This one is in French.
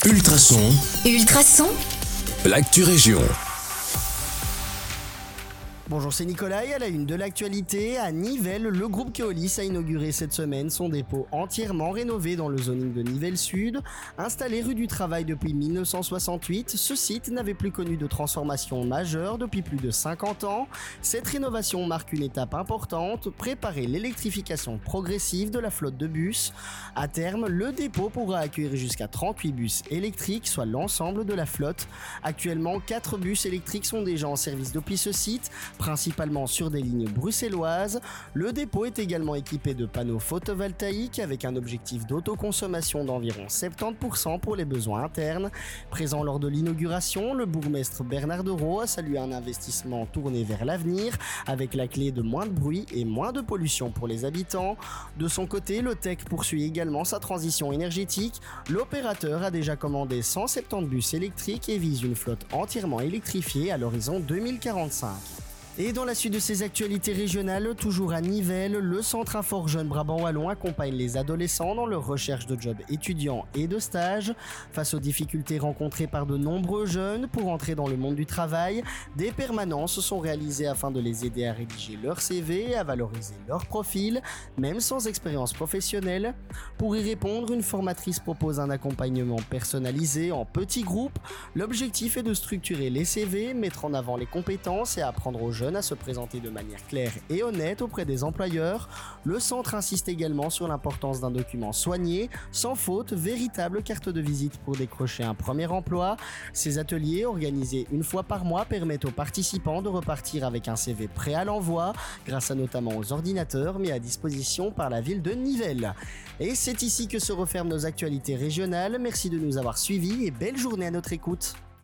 Ultrason, Ultrason, l'actu région. Bonjour, c'est Nicolas et à la une de l'actualité, à Nivelles, le groupe Keolis a inauguré cette semaine son dépôt entièrement rénové dans le zoning de Nivelles Sud. Installé rue du Travail depuis 1968, ce site n'avait plus connu de transformation majeure depuis plus de 50 ans. Cette rénovation marque une étape importante, préparer l'électrification progressive de la flotte de bus. À terme, le dépôt pourra accueillir jusqu'à 38 bus électriques, soit l'ensemble de la flotte. Actuellement, 4 bus électriques sont déjà en service depuis ce site, principalement sur des lignes bruxelloises. Le dépôt est également équipé de panneaux photovoltaïques avec un objectif d'autoconsommation d'environ 70% pour les besoins internes. Présent lors de l'inauguration, le bourgmestre Bernard Dereau a salué un investissement tourné vers l'avenir avec la clé de moins de bruit et moins de pollution pour les habitants. De son côté, le TEC poursuit également sa transition énergétique. L'opérateur a déjà commandé 170 bus électriques et vise une flotte entièrement électrifiée à l'horizon 2045. Et dans la suite de ces actualités régionales, toujours à Nivelles, le Centre Infor Jeunes Brabant Wallon accompagne les adolescents dans leur recherche de jobs étudiants et de stages. Face aux difficultés rencontrées par de nombreux jeunes pour entrer dans le monde du travail, des permanences sont réalisées afin de les aider à rédiger leur CV et à valoriser leur profil, même sans expérience professionnelle. Pour y répondre, une formatrice propose un accompagnement personnalisé en petits groupes. L'objectif est de structurer les CV, mettre en avant les compétences et apprendre aux jeunes à se présenter de manière claire et honnête auprès des employeurs. Le centre insiste également sur l'importance d'un document soigné, sans faute, véritable carte de visite pour décrocher un premier emploi. Ces ateliers, organisés une fois par mois, permettent aux participants de repartir avec un CV prêt à l'envoi, grâce à notamment aux ordinateurs mis à disposition par la ville de Nivelles. Et c'est ici que se referment nos actualités régionales. Merci de nous avoir suivis et belle journée à notre écoute.